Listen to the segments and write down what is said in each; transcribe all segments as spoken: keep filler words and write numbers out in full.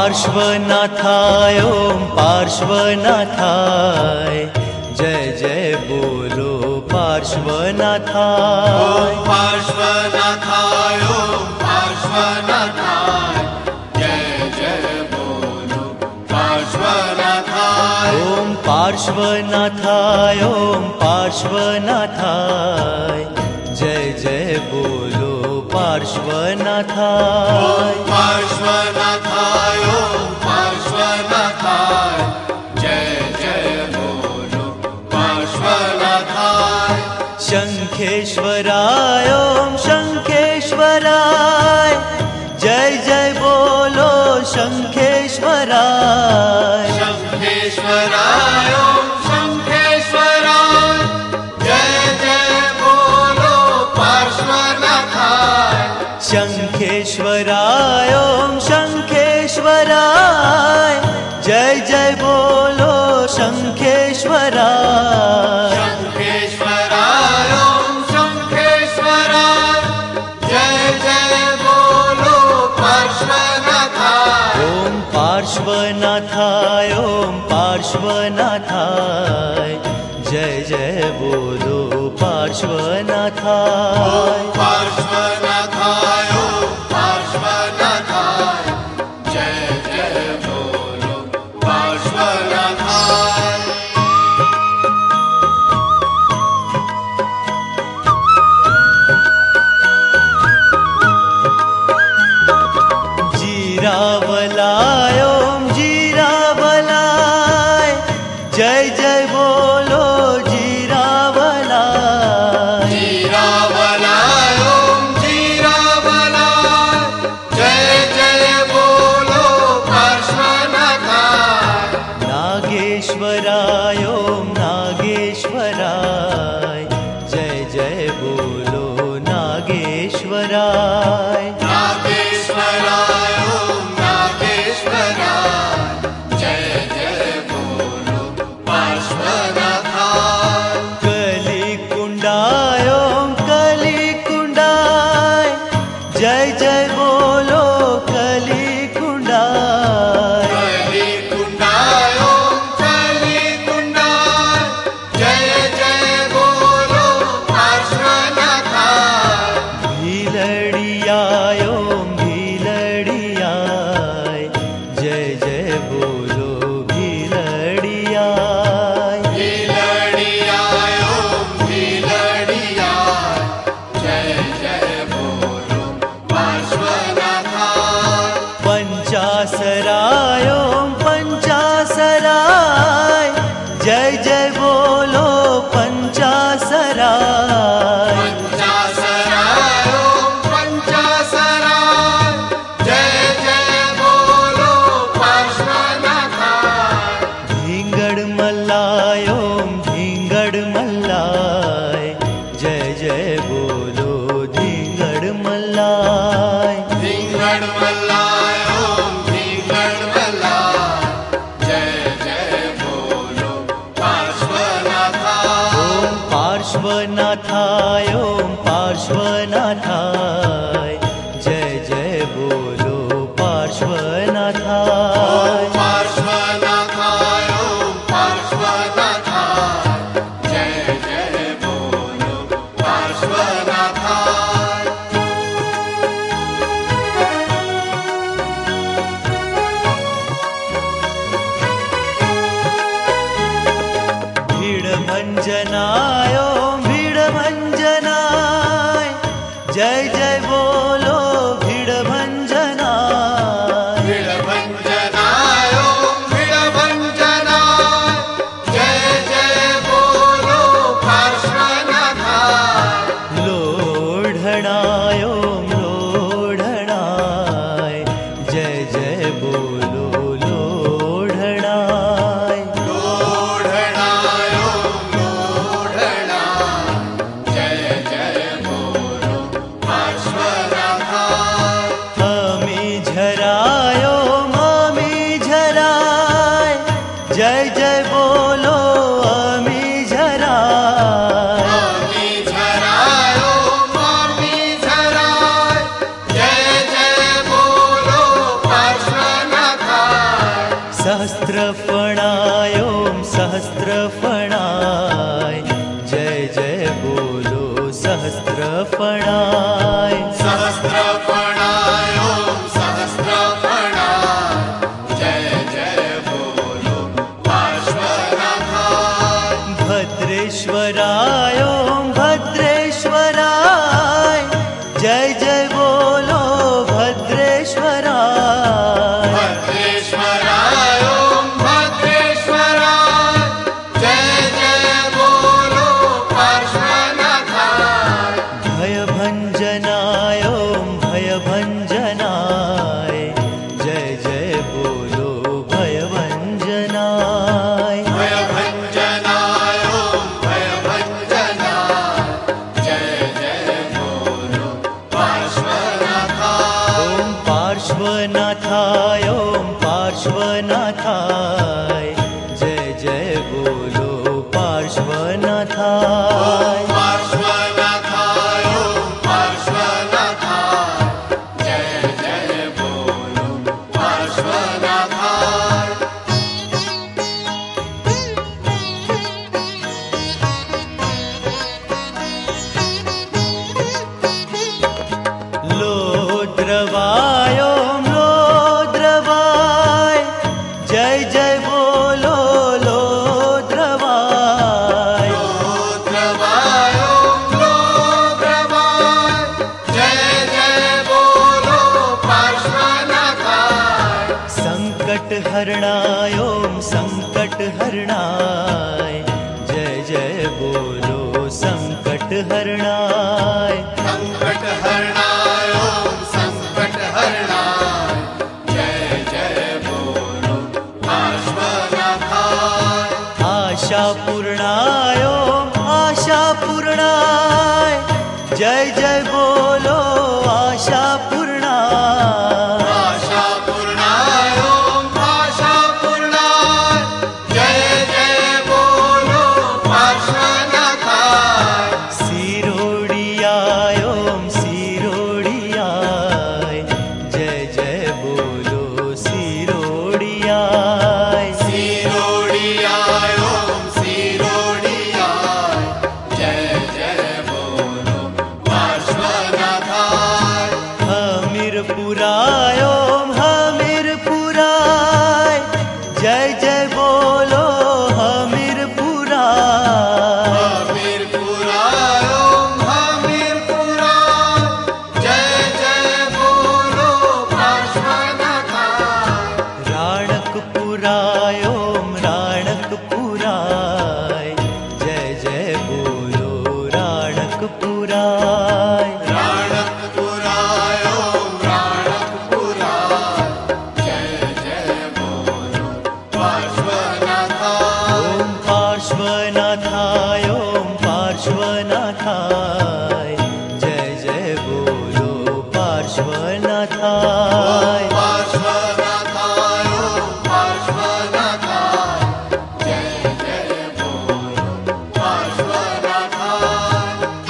पार्श्वनाथाय ओम पार्श्वनाथाय, जय जय बोलो पार्श्वनाथाय। ओम पार्श्वनाथाय ओम पार्श्वनाथाय, जय जय बोलो पार्श्वनाथाय। ओम पार्श्वनाथाय ओम पार्श्वनाथाय, जय जय बोलो पार्श्वनाथाय। पार्श्वनाथाय ओम पार्श्वनाथाय, जय जय बोलो पार्श्वनाथाय। शंखेश्वराय ओम शंखेश्वराय, जय जय बोलो शंखेश्वराय। शंखेश्वराय ओम शंखेश्वराय, जय जय बोलो पार्श्वनाथाय। शंखेश्वराय ओम शंखेश्वराय, जय जय बोलो शंखेश्वराय। शंखेश्वराय ओम शंखेश्वराय, जय जय बोलो पार्श्वनाथाय। ओम पार्श्वनाथाय ओम पार्श्वनाथाय, जय जय बोलो पार्श्वनाथाय। पार्श्वनाथाय ओम पार्श्वनाथाय, जय जय बोलो पार्श्वनाथाय। जीरावलाय ओम जीरावलाय, जय जय बोलो जीरावलाय। जीरावलाय ओम जीरावलाय, जय जय बोलो पार्श्वनाथाय। नागेश्वराय ओम नागेश्वराय, जय जय बोलो नागेश्वराय। नागेश्वराय ओम नागेश्वराय, जय जय बोलो पार्श्वनाथाय। कलिकुंडाय ओम कलिकुंडाय, जय जय बोलो कलिकुंडाय। कलिकुंडाय ओम कलिकुंडाय, जय जय बोलो पार्श्वनाथाय। भीलड़ियाय ओम भीलड़ियाय, जय जय बोलो भीलड़ियाय। भीलड़ियाय ओम भीलड़ियाय, जय जय बोलो पार्श्वनाथाय। पंचासराय ओम पंचासराय, जय जय बोलो पंचासराय। पंचासराय ओम पंचासराय, जय जय बोलो पार्श्वनाथाय। धिंगड़ मल्लाय ओम धिंगड़ मल्लाय, जय जय बोलो धिंगड़ मल्लाय। धिंगड़ मल्लाय ओम धिंगड़ मल्लाय, जय जय बोलो पार्श्वनाथाय। ओम पार्श्वनाथाय ओम पार्श्वनाथाय, जय जय बोलो पार्श्वनाथाय। पार्श्वनाथाय ओम पार्श्वनाथाय, जय जय बोलो पार्श्वनाथाय। भीड़भंजनाय ओम भीड़भंजनाय, जय जय बोलो भीड़भंजनाय। भीड़भंजनाय ओम भीड़भंजनाय, जय जय बोलो पार्श्वनाथाय। लोढ़णाय ओम लोढ़णाय, जय जय बोलो लोढ़णाय। लोढ़णाय ओम लोढ़णाय, जय जय बोलो पार्श्वनाथाय। अमी झराय ओम अमी झराय, जय जय बोलो अमी झराय। अमी झराय ओम अमी झराय, जय जय बोलो पार्श्वनाथाय। सहस्त्रफणाय ओम सहस्त्रफणाय जय जय बोलो सहस्त्रफणाय सहस्त्रफणाय ओम सहस्त्रफणाय जय जय बोलो पार्श्वनाथाय भद्रेश्वराय ओम भद्रेश्वराय जय जय बोलो भद्रेश्वराय भद्रेश्वराय ओम भद्रेश्वराय जय जय बोलो पार्श्वनाथाय भयभञ्जनाय ओम भयभञ्जनाय जय जय बोलो भयभञ्जनाय भयभञ्जनाय ओम भयभञ्जनाय जय जय बोलो पार्श्वनाथाय ओम पार्श्वनाथाय ओम पार्श्वनाथाय जय जय बोलो पार्श्वनाथाय पार्श्वनाथाय ओम पार्श्वनाथाय जय जय बोलो पार्श्वनाथाय लोद्रवाय ओम लोद्रवाय जय जय बोलो लोद्रवाय लोद्रवाय ओम लोद्रवाय जय जय बोलो पार्श्वनाथाय संकट हरणाय ओम संकट हरणाय जय जय बोलो संकट हरणाय संकट हरणाय ओम संकट हरणाय जय जय बोलो पार्श्वनाथाय आशा पूर्णाय ओम आशा पूर्णाय जय जय बोलो आशा पूर्णाय आशा पूर्णाय ओम आशा पूर्णाय जय जय बोलो पार्श्वनाथाय सिरोडियाय ओम सिरोडियाय जय जय बोलो सिरोडियाय सिरोडियाय ओम सिरोडियाय जय जय बोलो पार्श्वनाथाय हमीरपुराय ओम हमीरपुराय जय जय बोलो हमीरपुराय हमीरपुराय ओम हमीरपुराय जय जय बोलो पार्श्वनाथाय राणकपुराय ओम राणकपुराय जय जय बोलो राणकपुराय राणकपुराय ओम राणकपुराय जय जय बोलो पार्श्वनाथाय ओम पार्श्वनाथाय ओम पार्श्वनाथाय जय जय बोलो पार्श्वनाथाय पार्श्वनाथाय ओम पार्श्वनाथाय जय जय बोलो पार्श्वनाथाय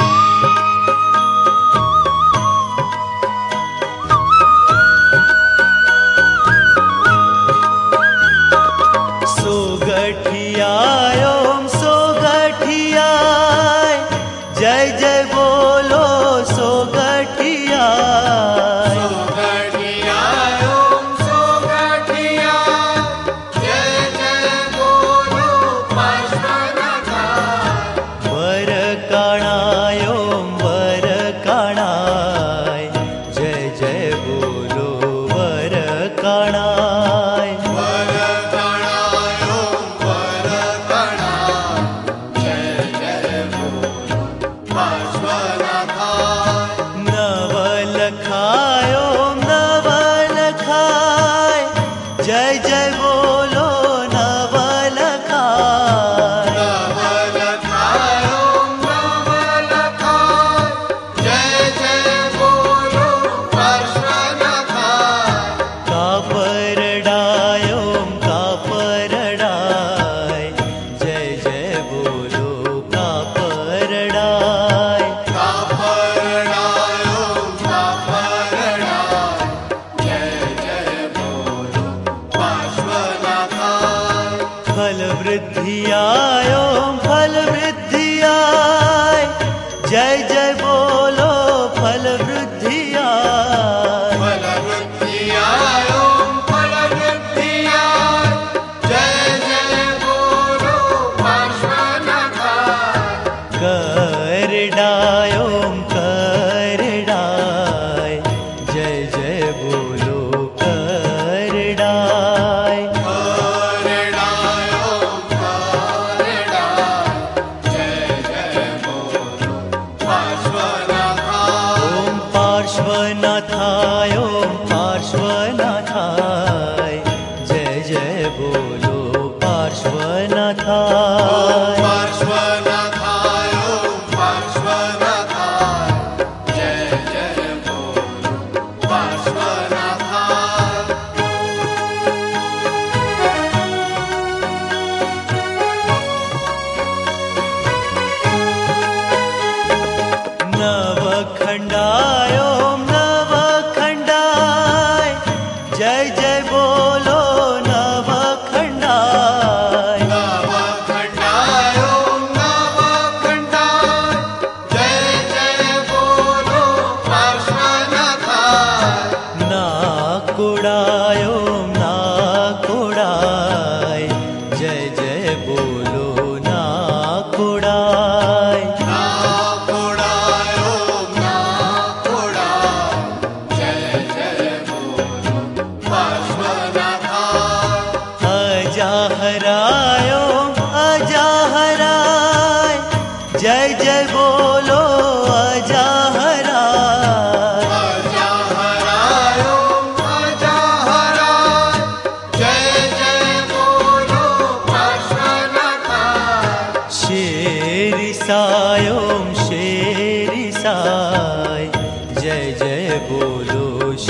सोगठियाय ओम सोगठियाय जय जय बोलो सोगठियाय सोगठियाय ओम सोगठियाय जय जय बोलो पार्श्वनाथाय वरकाणाय ओम वरकाणाय जय जय बोलो वरकाणाय वरकणाय ओम वरकणाय जय जय बोलो पार्श्वनाथाय नवलखाय ओम नवलखाय जय जय बोलो नवलखाय नवलखाय ओम नवलखाय जय जय बोलो पार्श्वनाथाय कापरडाय ओम कापरडाय जय जय बोलो कापरडाय कापरडाय ओम कापरडाय वृद्धियाय ओम फल वृद्धियाय जय जय बोलो फल वृद्धियाय फल वृद्धियाय ओम फल वृद्धियाय जय जय बोलो पार्श्वनाथाय करडाय ओम करडाय जय जय बोलो करडाय करडाय ओम करडाय जय जय बोलो पार्श्वनाथाय ओम पार्श्वनाथाय ओम पार्श्वनाथाय जय जय बोलो पार्श्वनाथाय पार्श्वनाथाय ओम पार्श्वनाथाय जय जय बोलो पार्श्वनाथाय नवखंडाय ओम नवखंडाय जय जय बोलो नवखंडाय नवखंडाय ओम नवखंडाय जय जय बोलो पार्श्वनाथाय नाकुड़ाय ओम नाकुड़ाय जय जय बोलो नाकुड़ाय नाकोड़ाय ओम नाकोड़ाय जय जय बोलो पार्श्वनाथाय अजाहराय ओम अजाहराय जय जय बोलो अजाहराय अजाहराय ओम अजाहराय जय जय बोलो पार्श्वनाथाय शेरिसाय ओम शेरिसाय जय जय बोलो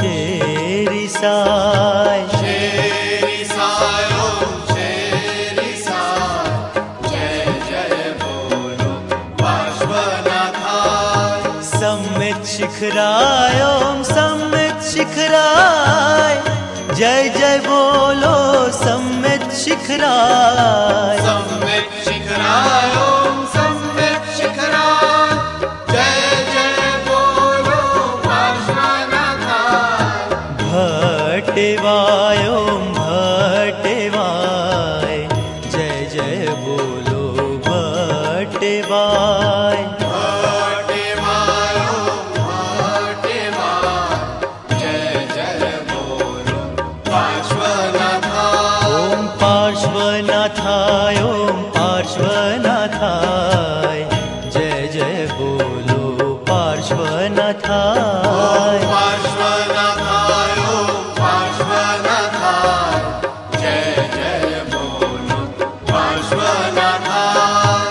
शेरिसाय शेरिसाय ओम शेरिसाय जय जय बोलो पार्श्वनाथाय सम्मित शिखराय ओम सम्मित शिखराय जय जय बोलो सम्मित शिखराय सम्मित शिखराय ओम सम्मित शिखराय जय जय बोलो पार्श्वनाथाय भट्टेवाय ओम भट्टेवाय जय जय बोलो भट्टेवाय भट्टेवाय ओम भट्टेवाय जय जय बोलो पार्श्वनाथाय ओम पार्श्वनाथाय ओम पार्श्वनाथाय जय जय बोलो पार्श्वनाथाय पार्श्वनाथाय ओम पार्श्वनाथाय जय जय बोलो पार्श्वनाथाय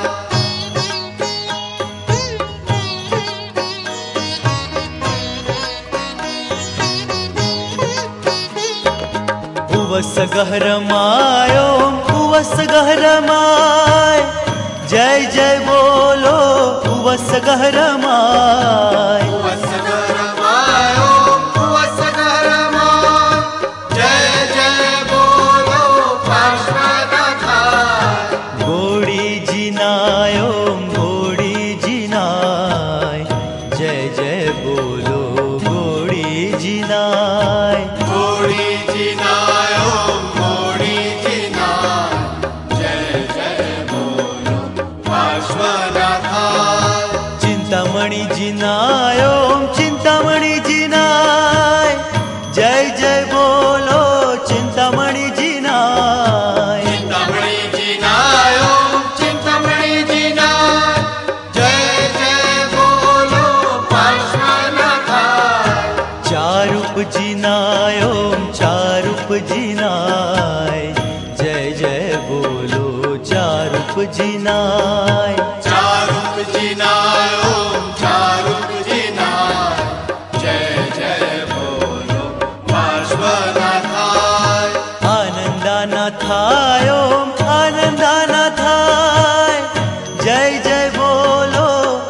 उवस गहरमाय ओम उवस गहरमाय जय जय बोलो उवस गहरमाय वसगरमाय ओम वसगरमाय जय जय बोलो पार्श्वनाथाय गोड़ी जिनाय ओम गोड़ी जिनाय जय जय बोलो गोड़ी जिनाय गोड़ी जिनाय ओम गोड़ी जिनाय जय जय बोलो पार्श्वनाथाय चिंतामणि जिनाय ओम चिंतामणि जिनाय जय जय बोलो चिंतामणि जिनाय चिंतामणि जिनाय ओम चिंतामणि जिनाय जय जय बोलो पार्श्वनाथाय चारूप जिनाय ओम चारूप जिनाय जय जय बोलो चारूप जिनाय चारुप जिनाय ओम चारुप जिनाय जय जय बोलो पार्श्वनाथाय आनंदानाथाय ओम आनंदानाथाय जय जय बोलो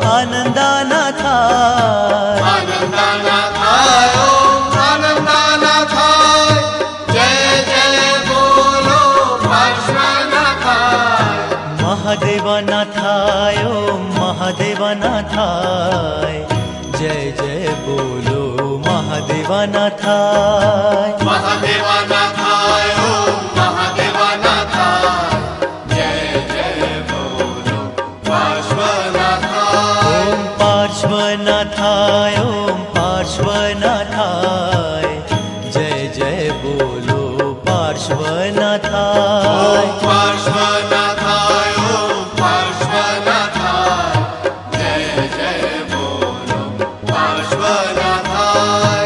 आनंदानाथाय आनंदानाथाय ओम आनंदानाथाय जय जय बोलो पार्श्वनाथाय महादेवानाथाय महादेवानाथाय ओम महादेवानाथाय जय जय बोलो पार्श्वनाथाय ओम पार्श्वनाथाय ओम पार्श्वनाथाय जय जय बोलो पार्श्वनाथाय ओम पार्श्वनाथाय ओम पार्श्वनाथाय जय जय बोलो पार्श्वनाथाय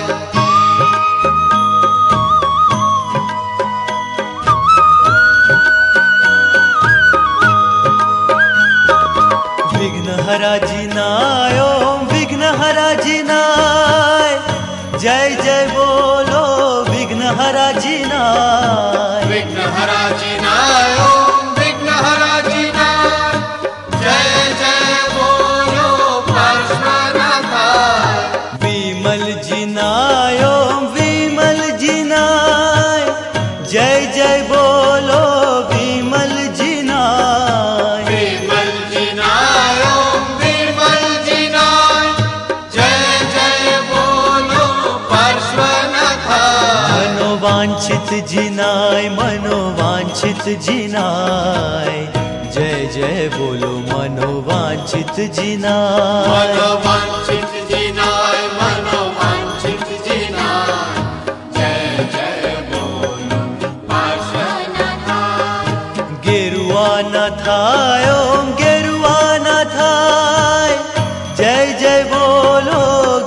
विघ्नहराजिनाय ओम विघ्नहराजिनाय जय जय बोलो विघ्नहराजिनाय विघ्नहराजिनाय ओम विघ्नहराजिनाय जय जय बोलो पार्श्वनाथाय विमल जिनाय ओम विमल जिनाय जय जय बोलो विमल जिनाय विमल जिनाय ओम विमल जिनाय जय जय बोलो पार्श्वनाथाय मनोवांछित जिनाय मनोवांछित जिनाय जय जय बोलो मनोवांछित जिनाय मनोवांछित जिनाय मनोवांछित जिनाय जय जय बोलो पार्श्वनाथाय गेरुआनाथाय ओम गेरुआनाथाय जय जय बोलो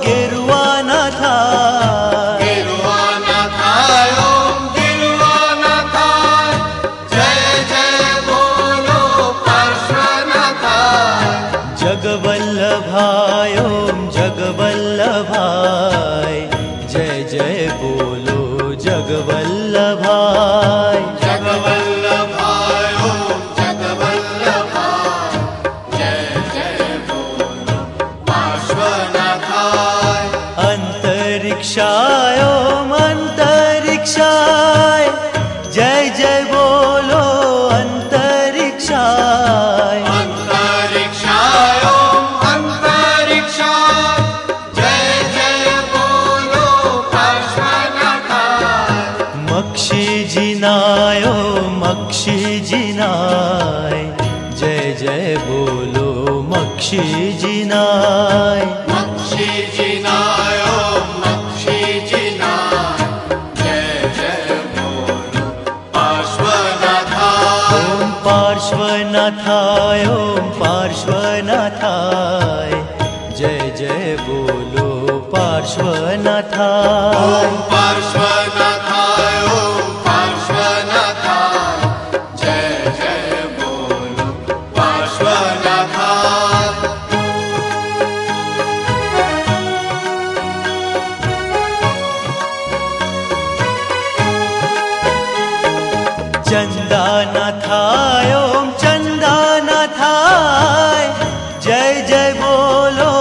गेरुआनाथाय गेरुआनाथाय ओम गेरुआनाथाय जय जय बोलो पार्श्वनाथाय जगवल्लभाय ओम जगवल्लभाय जय जय बोलो जगवल्लभाय जगवल्लभाय ओम जगवल्लभाय जय जय बोलो पार्श्वनाथाय अंतरिक्षाय ओम अंतरिक्षाय जय जय बोलो अंतरिक्षाय अंतरिक्षाय ओम अंतरिक्षाय जय जय बोलो पार्श्वनाथाय मक्षी जिनाय ओम मक्षी जिनाय जय जय बोलो मक्षी जिनाय मक्षी जिनाय ओम मक्षी जिनाय जय जय बोलो पार्श्वनाथाय ओम पार्श्वनाथाय ओम पार्श्वनाथाय जय जय बोलो पार्श्वनाथाय ओम पार्श्वनाथाय ओम पार्श्वनाथाय जय जय बोलो पार्श्वनाथाय चंदानाथाय ओम चंदानाथाय जय जय बोलो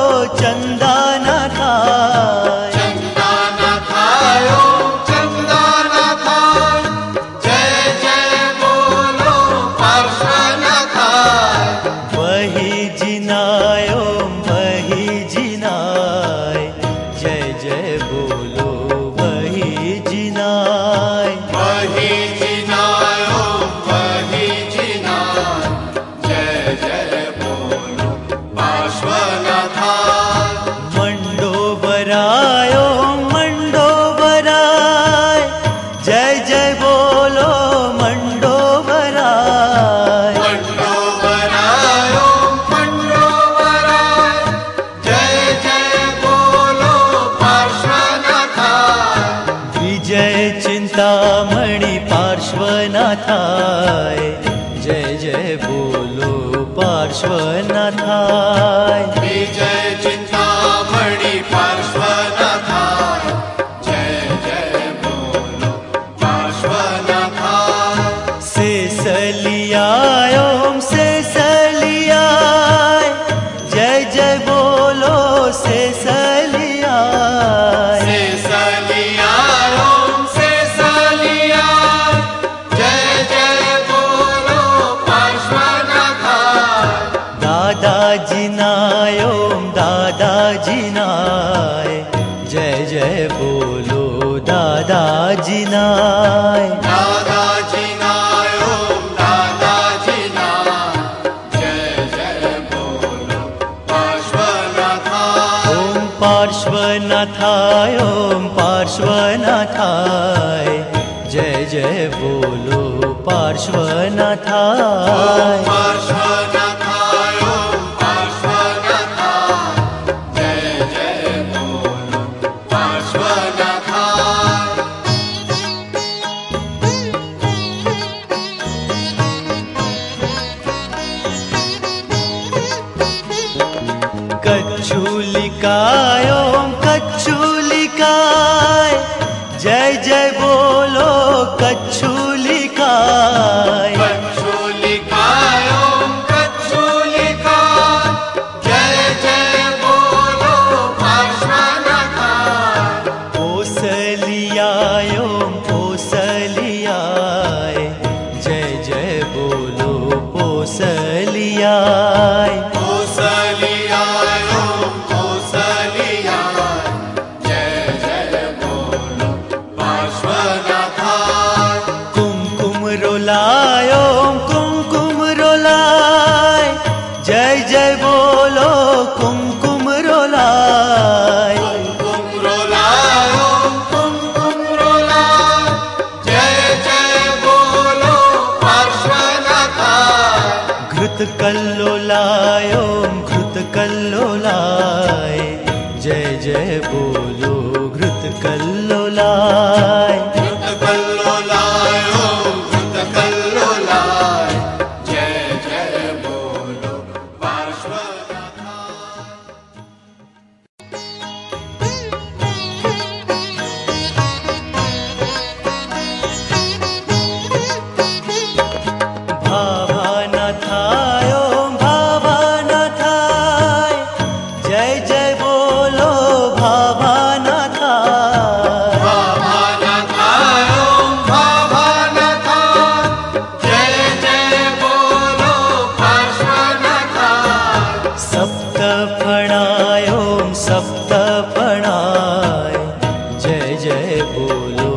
चंदानाथाय चंदानाथाय ओम चंदानाथाय जय जय बोलो पार्श्वनाथाय वही जिनाय ओम वही जिनाय जय जय बोलो वही जिनाय वही जिनाय ओम वही जिनाय जय जय बोलो पार्श्वनाथाय मंडोबराय ओम मंडोबराय जय जय बोलो मंडोबराय मंडोबराय ओम मंडोबराय जय जय बोलो पार्श्वनाथाय विजय चिंतामणि पार्श्वनाथाय जय जय बोलो पार्श्वनाथाय विजय चिंतामणि पार्श्वनाथाय जय जय बोलो पार्श्वनाथाय सेसलियाय ओम सेसलियाय जय जय बोलो सेसलियाय सेसलियाय ओम सेसलियाय जय जय बोलो पार्श्वनाथाय दादाजिनाय ओम दादाजिनाय जय जय बोलो दादाजी नाय, दादाजी नाय ओम दादाजी नाय, जय जय बोलो पार्श्वनाथाय। ओम पार्श्वनाथाय ओम पार्श्वनाथाय, जय जय बोलो पार्श्वनाथाय। पार्श्वनाथाय ओम पार्श्वनाथाय, जय जय बोलो पार्श्वनाथाय। कच्छूलिकाय ओम कच्छूलिकाय, जय जय बोलो कच्छूलिकाय। कच्छूलिकाय ओम कच्छूलिकाय, जय जय बोलो पार्श्वनाथाय। ओसलियाय ओम ओसलियाय, जय जय बोलो ओसलियाय। ओसलियाय ओम ओसलियाय, जय जय बोलो पार्श्वनाथाय। कुमकुम रोलाय ओम कुमकुम रोलाय, जय जय बोलो कुमकुम रोलाय। कुमकुम रोलाय ओम कुमकुम रोलाय, जय जय बोलो पार्श्वनाथाय। घृत कल्लोलाय ओम घृत कल्लोलाय, जय जय बोलो घृत कल्लोलाय। घृत कल्लोलाय ओम घृत कल्लोलाय, जय जय बोलो पार्श्वनाथाय। भावानाथाय ओम भावानाथाय, जय जय बोलो भावानाथाय। भावानाथाय ओम भावानाथाय, जय जय बोलो पार्श्वनाथाय। सप्तफणाय ओम सप्तफणाय, जय जय बोलो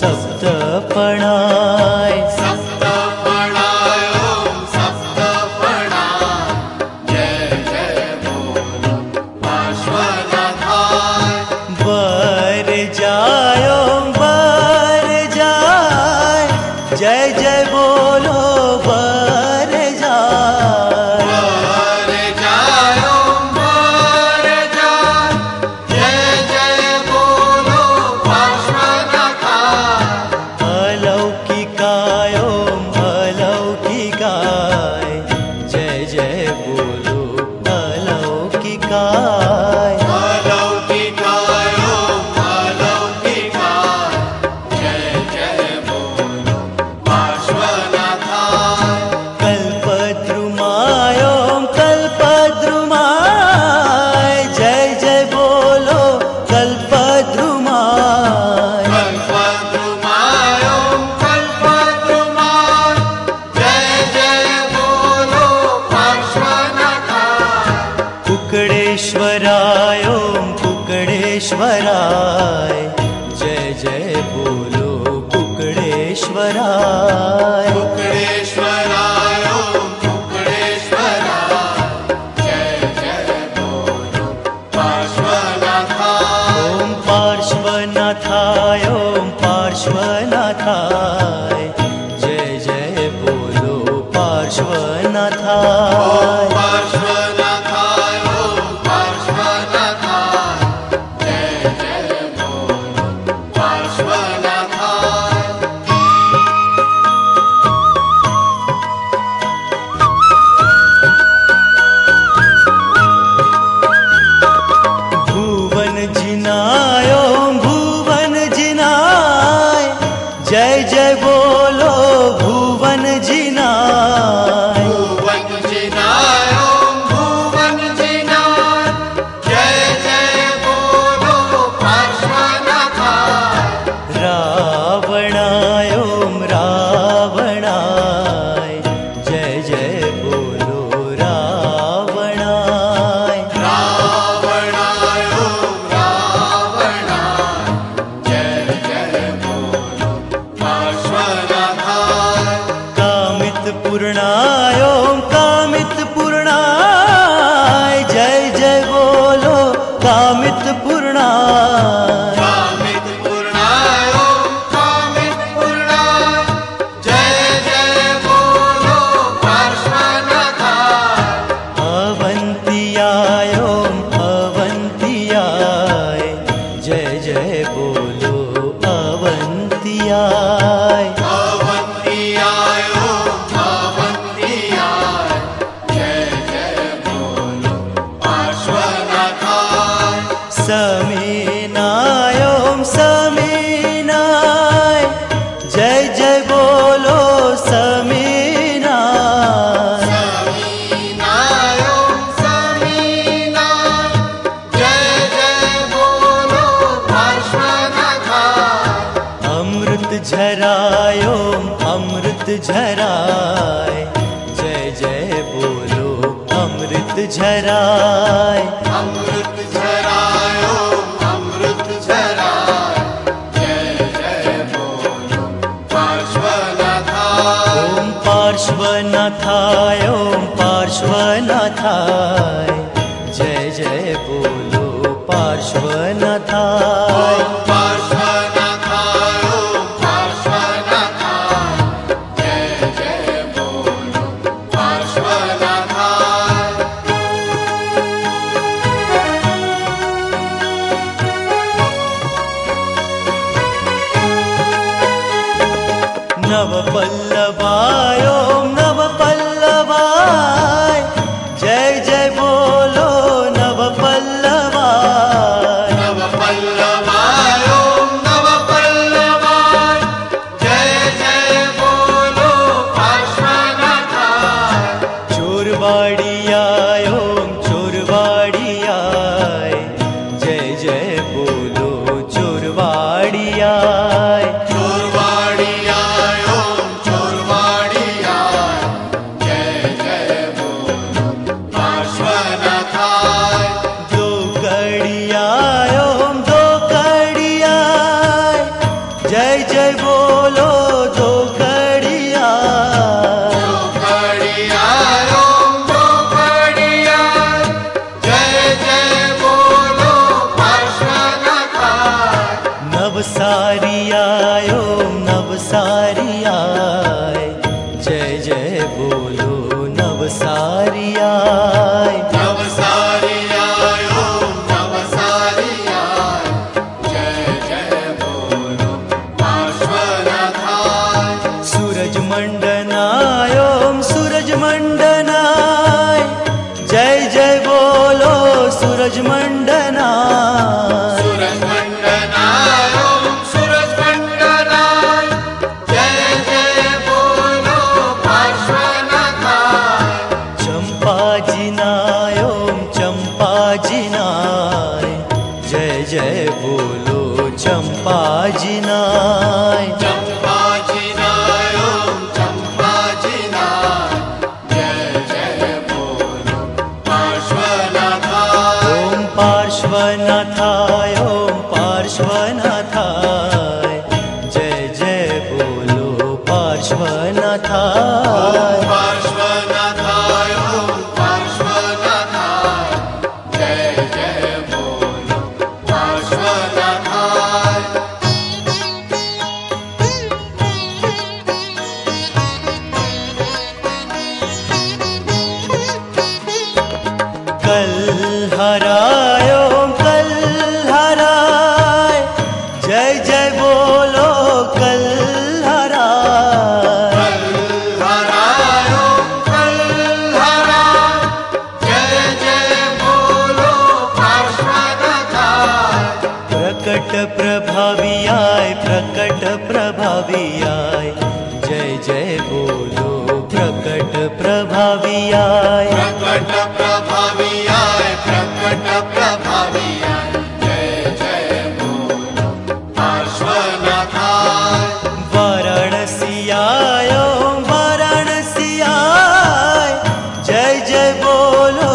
सप्तफणाय। सप्तफणाय ओम सप्तफणाय, जय जय बोलो पार्श्वनाथाय। वर जाय ओम वर जाय, जय जय बोलो वर जाय। वर जाय ओम वर जाय, जय जय बोलो पार्श्वनाथाय। अलौकिकाय ओम अलौकिकाय, जय जय बोलो अलौकिकाय। अलौकिकाय ओम अलौकिकाय, जय जय बोलो पार्श्वनाथाय। कल्पद्रुमाय ओम कल्पद्रुमाय, जय जय बोलो कल्पद्रुमाय। कल्पद्रुमाय ओम कल्पद्रुमाय, जय जय बोलो पार्श्वनाथाय। कुकड़ेश्वराय ओम कुकड़ेश्वराय, जय जय बोलो कुकड़ेश्वराय। कुकड़ेश्वराय ओम कुकड़ेश्वराय, जय जय बोलो पार्श्वनाथाय। ओम पार्श्वनाथाय ओम पार्श्वनाथाय, जय जय बोलो पार्श्वनाथाय। पार्श्वनाथाय ओम पार्श्वनाथाय, जय जय बोलो पार्श्वनाथाय। भुवन जिनाय ओम भुवन जिनाय, जय जय बोलो बोलो अवंतियाय। अवंतियाय ओम अवंतियाय, जय जय बोलो पार्श्वनाथाय। समीनाय ओम समीनाय, जय जय बोलो समीनाय। समीनाय ओम समीनाय, जय जय बोलो पार्श्वनाथाय। अमृत झराय ओम अमृत झराय, जय जय बोलो अमृत झराय। अमृत झराय ओम अमृत झराय, जय जय बोलो पार्श्वनाथाय। ओम पार्श्वनाथाय ओम पार्श्वनाथाय, जय जय बोलो पार्श्वनाथाय। ओम पार्श्वनाथाय ओम पार्श्वनाथाय, जय जय बोलो पार्श्वनाथाय। नवपल्लवाय ओम नवपल्लवाय, जय जय बोलो नवपल्लवाय। नवपल्लवाय ओम नवपल्लवाय, जय जय बोलो पार्श्वनाथाय। चोरवाड़ियाय ओम चोरवाड़ियाय, जय जय बोलो चोरवाड़ियाय। चोरवाड़ियाय ओम चोरवाड़ियाय, जय जय बोलो पार्श्वनाथाय। दो कड़ियाय ओम दो कड़ियाय, जय जय बोलो दो कड़ियाय। दो कड़ियाय ओम दो कड़ियाय, जय जय बोलो पार्श्वनाथाय। नवसारियाय ओम नवसारियाय, जय जय बोलो नवसारियाय। नवसारियाय ओम नवसारियाय, जय जय बोलो पार्श्वनाथाय। सूरज मंडनाय ओम सूरज मंडनाय, जय जय बोलो सूरज मंडनाय। सूरज मंडनाय ओम सूरज मंडनाय, जय जय बोलो पार्श्वनाथाय। चंपाजिनाय ओम चंपाजिनाय, जय जय बोलो चंपाजिनाय। चंपाजिनाय ओम चंपाजिनाय, जय जय बोलो पार्श्वनाथाय। ओम पार्श्वनाथाय ओम पार्श्वनाथाय, जय जय बोलो पार्श्वनाथाय। पार्श्वनाथाय ओम पार्श्वनाथाय, जय जय बोलो पार्श्वनाथाय। कल्हराय ओम कल्हराय, जय जय बोलो कल्हराय। कल्हराय ओम कल्हराय, जय जय बोलो पार्श्वनाथाय। प्रकट प्रभावियाय प्रकट प्रभावियाय, जय जय बोलो प्रकट प्रभावियाय। प्रकट प्रभावियाय प्रकट प्रभावियाय, जय जय बोलो पार्श्वनाथाय। वाराणसियाय ओम वाराणसियाय, जय जय बोलो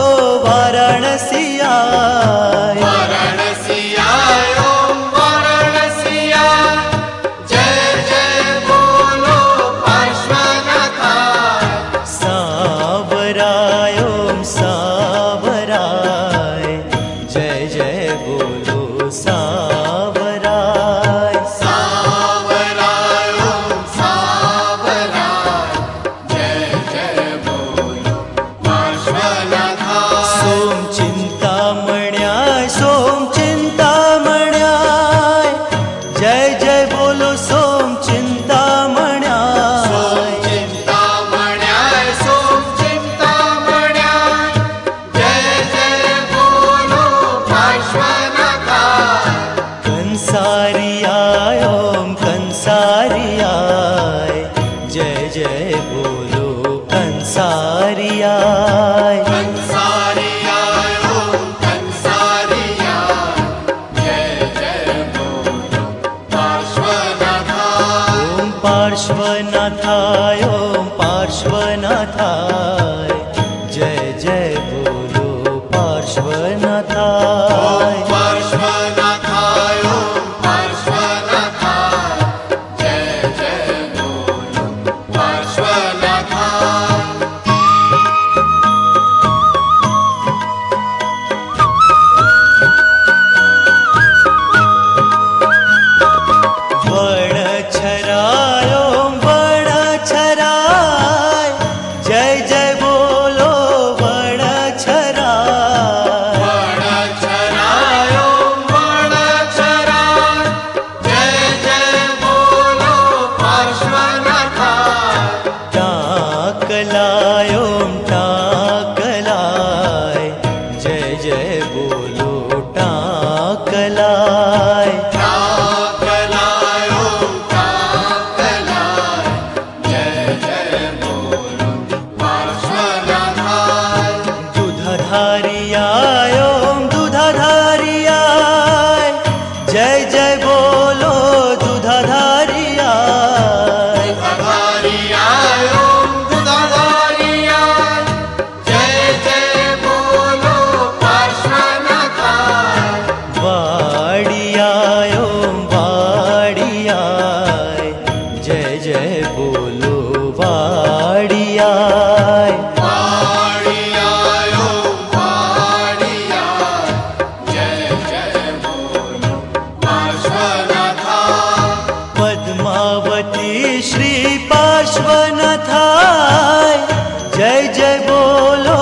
वाराणसियाय। वाराणसियाय ओम वाराणसियाय, जय जय बोलो पार्श्वनाथाय। सावराय ओम सावराय, जय जय बोलो सोम चिंतामण्याय सोम चिंतामण्याय सोम चिंतामण्याय जय जय बोलो पार्श्वनाथाय कंसारियाय ओम कंसारियाय जय जय बोलो कंसारियाय कंसारियाय ओम कंसारियाय जय जय बोलो पार्श्वनाथाय ओम पार्श्वनाथाय ओम पार्श्वनाथाय जय जय बोलो पार्श्वनाथाय पार्श्वनाथाय ओम पार्श्वनाथाय जय जय बोलो पार्श्वनाथाय वणछराय ओम वणछराय जय जय बोलो वणछराय वणछराय ओम वणछराय जय जय बोलो पार्श्वनाथाय टाकलाय ओम टाकलाय जय जय बोलो टाकलाय टाकलाय ओम टाकलाय जय जय बोलो पार्श्वनाथाय दूधधारियाय ओम दूधधारियाय जय जय बोलो दूधधारियाय दुधाधारियाय ओम दुधाधारियाय जय जय बोलो पार्श्वनाथाय वाडियाय ओम वाडियाय जय जय बोलो वाडियाय वाडियाय ओम वाडियाय जय जय बोलो पार्श्वनाथाय पद्मावती श्री पार्श्वनाथाय जय जय बोलो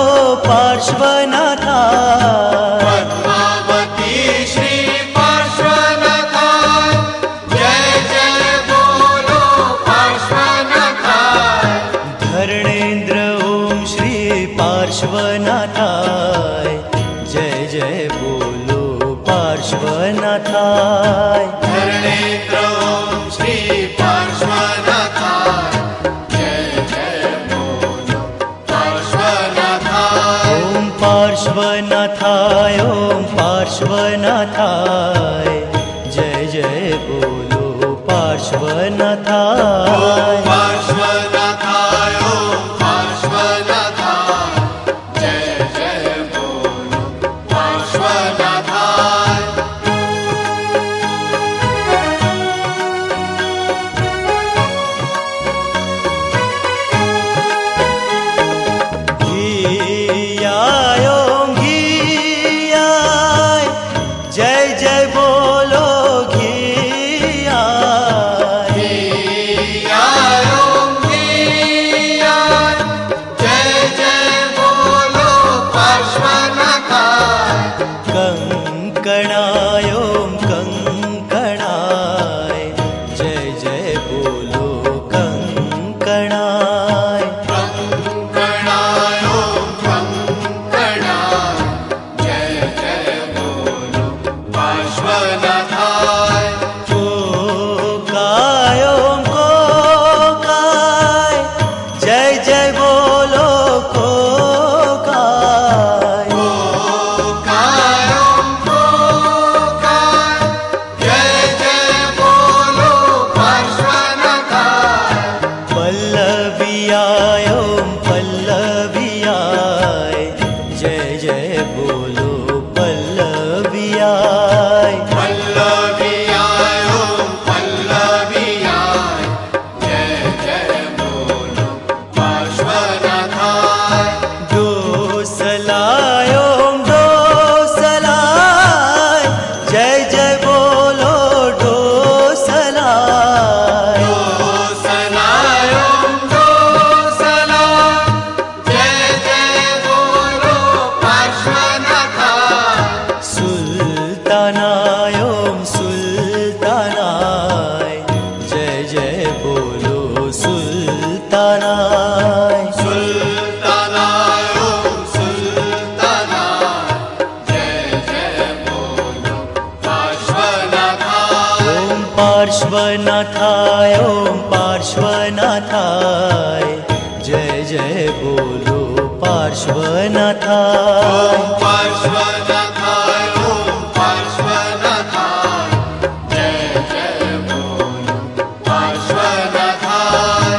पार्श्वनाथाय पद्मावती श्री पार्श्वनाथाय जय जय बोलो पार्श्वनाथाय धरणेन्द्र ओम श्री पार्श्वनाथाय जय जय बोलो पार्श्वनाथाय धरणेन्द्र ओम श्री पार्श्वनाथाय जय जय बोलो पार्श्वनाथाय ओम पार्श्वनाथाय ओम पार्श्वनाथाय जय जय बोलो पार्श्वनाथाय पार्श्वनाथाय ओम पार्श्वनाथाय जय जय बोलो पार्श्वनाथाय घियाय ओम घियाय जय जय बोलो घियाय घियाय ओम घियाय पार्श्वनाथाय ओम पार्श्वनाथाय जय जय बोलो पार्श्वनाथाय। ओम पार्श्वनाथाय ओम पार्श्वनाथाय जय जय बोलो पार्श्वनाथाय।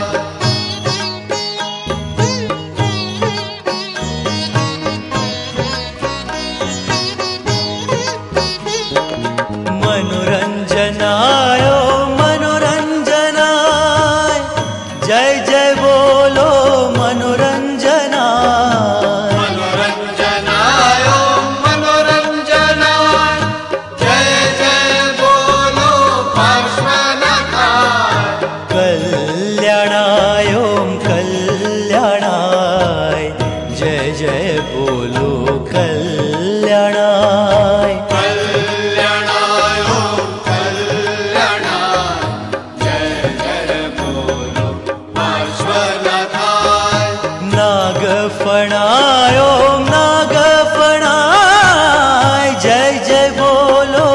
मनोरंजनाय ओम मनोरंजनाय जय जय बोलो मनोरंजनाय। मनोरंजनाय ओम मनोरंजनाय जय जय बोलो पार्श्वनाथाय। कल्याणाय ओम कल्याणाय जय जय बोलो कल्याणाय। कल्याणाय ओम कल्याणाय जय जय बोलो पार्श्वनाथाय। नागफणाय ओम नागफणाय जय जय बोलो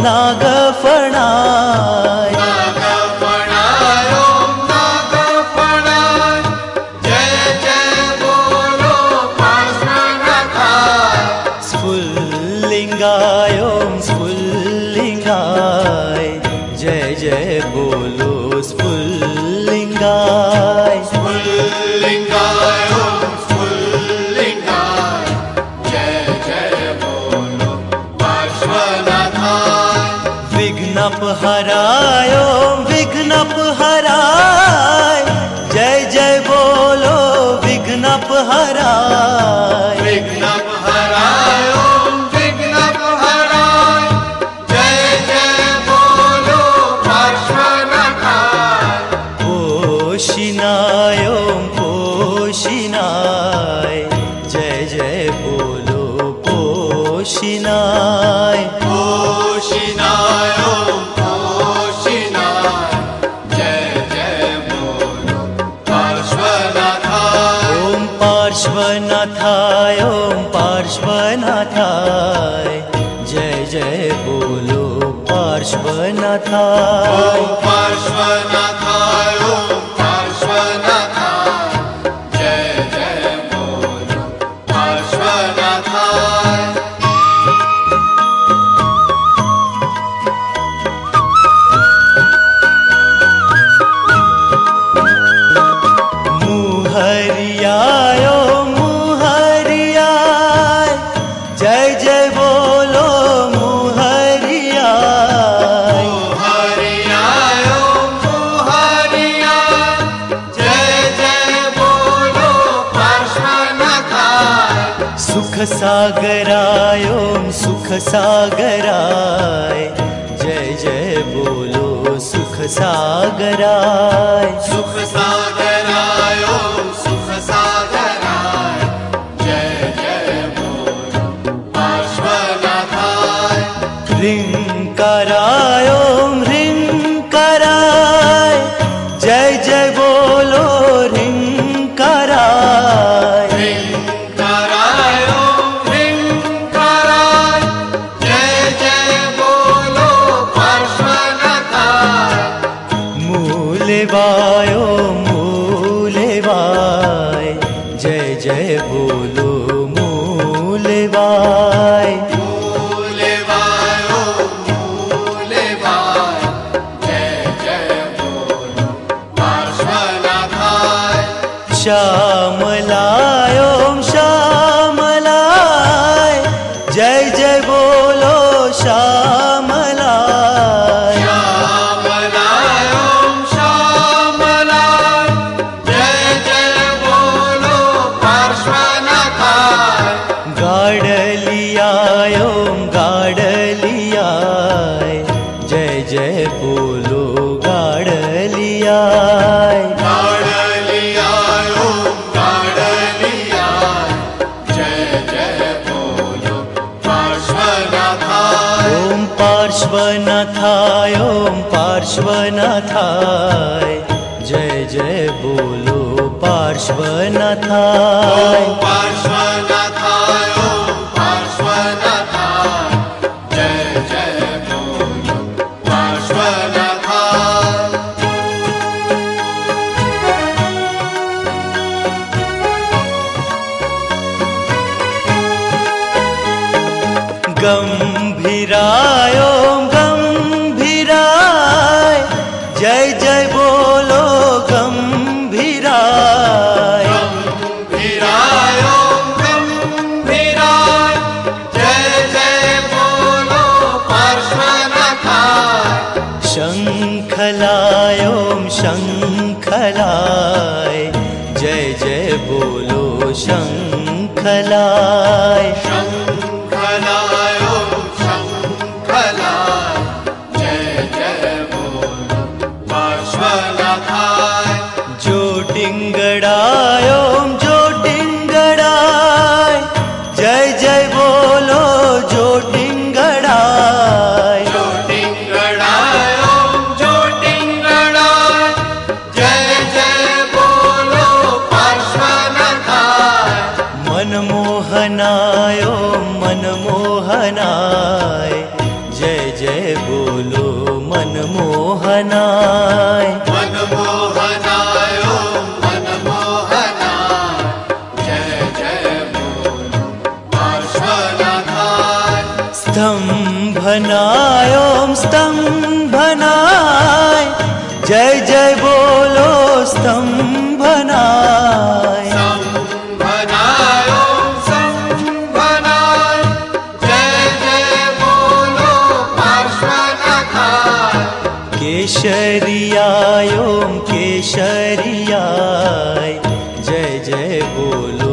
नागफणाय। नागफणाय ओम नागफणाय जय जय बोलो पार्श्वनाथाय। स्फुल्लिंगाय ओम स्फुल्लिंगाय जय जय बोलो स्फुल्लिंगाय। स्फुल्लिंगाय ओम स्फुल्लिंगाय जय जय बोलो पार्श्वनाथाय। विघ्नपहराय ओम विघ्नपहराय जय जय बोलो विघ्नपहराय। विघ्नपहराय ओम विघ्नपहराय जय जय बोलो पार्श्वनाथाय। पोषिनाय ओम पोषिनाय जय जय बोलो पोषिनाय। पोषिनाय ओम पोषिनाय जय जय बोलो पार्श्वनाथाय। ओम पार्श्वनाथाय ओम पार्श्वनाथाय जय जय बोलो पार्श्वनाथाय। ओम पार्श्वनाथाय ओम पार्श्वनाथाय जय जय बोलो पार्श्वनाथाय। मुहरियाय ओम मुहरियाय जय जय बोलो मुहरियाय। मुहरियाय ओम मुहरियाय जय जय बोलो पार्श्वनाथाय। सुख सागराय ओम सुख सागराय जय जय बोलो सुख सागराय। सुख सागराय ओम सुख सागराय जय जय बोलो पार्श्वनाथाय। ह्रींकाराय ओम ह्रींकाराय जय जय बोलो ह्रींकाराय। ह्रींकाराय ओम ह्रींकाराय जय जय बोलो पार्श्वनाथाय। मूलेवाय ओम मूलेवाय जय जय बोलो मूलेवाय। मूलेवाय ओम मूलेवाय जय जय बोलो पार्श्वनाथाय। श्यामलाय ओम श्यामलाय जय जय बोलो श्यामलाय। श्यामलाय ओम श्यामलाय जय जय बोलो पार्श्वनाथाय। गाडलियाय ओम गाडलियाय जय जय बोलो गाडलियाय। गाडलियाय ओम गाडलियाय जय जय बोलो पार्श्वनाथाय। ओम पार्श्वनाथाय ओम पार्श्वनाथाय जय जय बोलो पार्श्वनाथाय। ओम पार्श्वनाथाय ओम पार्श्वनाथाय जय जय बोलो पार्श्वनाथाय। जय जय बोलो गंभीराय। गंभीराय ओम गंभीराय, जय जय बोलो पार्श्वनाथाय। शंखलाय ओम शंखलाय, जय जय बोलो शंखलाय। शंखलाय ओम शंखलाय, जय जय बोलो पार्श्वनाथाय। ज्योतिंगड़ाय ओम ज्योतिंगड़ाय, जय जय बोलो ज्योतिंगड़ाय। ज्योतिंगड़ाय ओम ज्योतिंगड़ाय, जय जय बोलो पार्श्वनाथाय। मनमोहनाय ओम मनमोहनाय, जय जय बोलो मनमोहनाय। मनमोहनाय ओम मनमोहनाय, जय जय बोलो पार्श्वनाथाय। स्तंभनाय ओम स्तंभनाय, जय जय बोलो स्तंभनाय। संभनाय ओम संभनाय, जय जय बोलो पार्श्वनाथाय। केशरियाय ओम केशरियाय, जय जय बोलो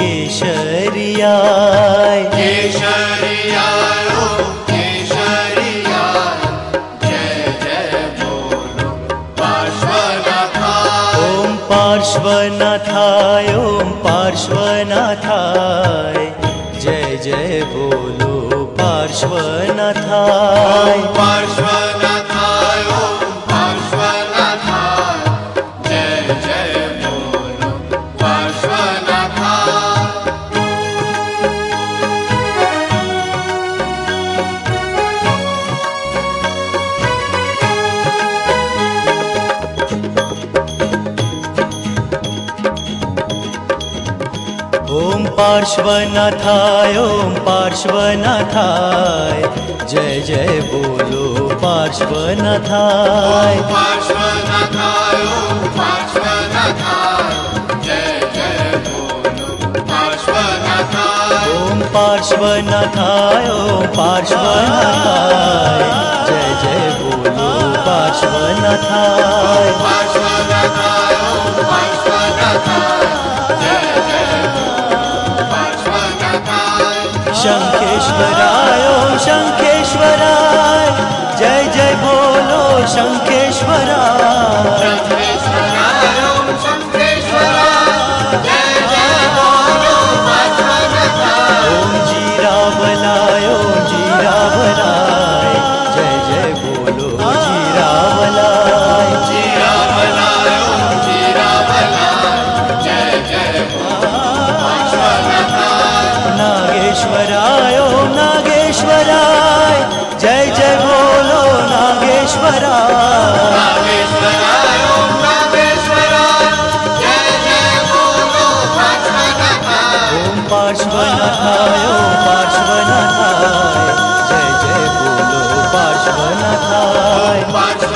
केशरियाय। केशरियाय ओम केशरियाय, जय जय बोलो पार्श्वनाथाय। ओम पार्श्वनाथाय ओम पार्श्वनाथाय, जय जय बोलो पार्श्वनाथाय। पार्श्वनाथाय ओम पार्श्वनाथाय, जय जय बोलो पार्श्वनाथाय। ओम पार्श्वनाथाय ओम पार्श्वनाथाय, जय जय बोलो पार्श्वनाथाय। पार्श्वनाथाय ओम पार्श्वनाथाय, जय जय बोलो पार्श्वनाथाय। ओम पार्श्वनाथाय ओम पार्श्वनाथाय, जय जय बोलो पार्श्वनाथाय। पार्श्वनाथाय ओम पार्श्वनाथाय, जय जय बोलो पार्श्वनाथाय। शंखेश्वराय ओम शंखेश्वराय, जय जय बोलो शंखेश्वराय। शंखेश्वराय ओम शंखेश्वराय, जय जय बोलो पार्श्वनाथाय। ओम जीरावलाय ओम जीरावलाय, जय जय बोलो जीरावलाय। जीरावलाय ओम जीरावलाय, जय जय बोलो पार्श्वनाथाय। नागेश्वराय ओम नागेश्वराय, जय जय बोलो नागेश्वराय। नागेश्वराय ओम नागेश्वराय, जय जय बोलो पार्श्वनाथाय। ओम पार्श्वनाथाय ओम पार्श्वनाथाय, जय जय बोलो पार्श्वनाथाय। पार्श्वनाथाय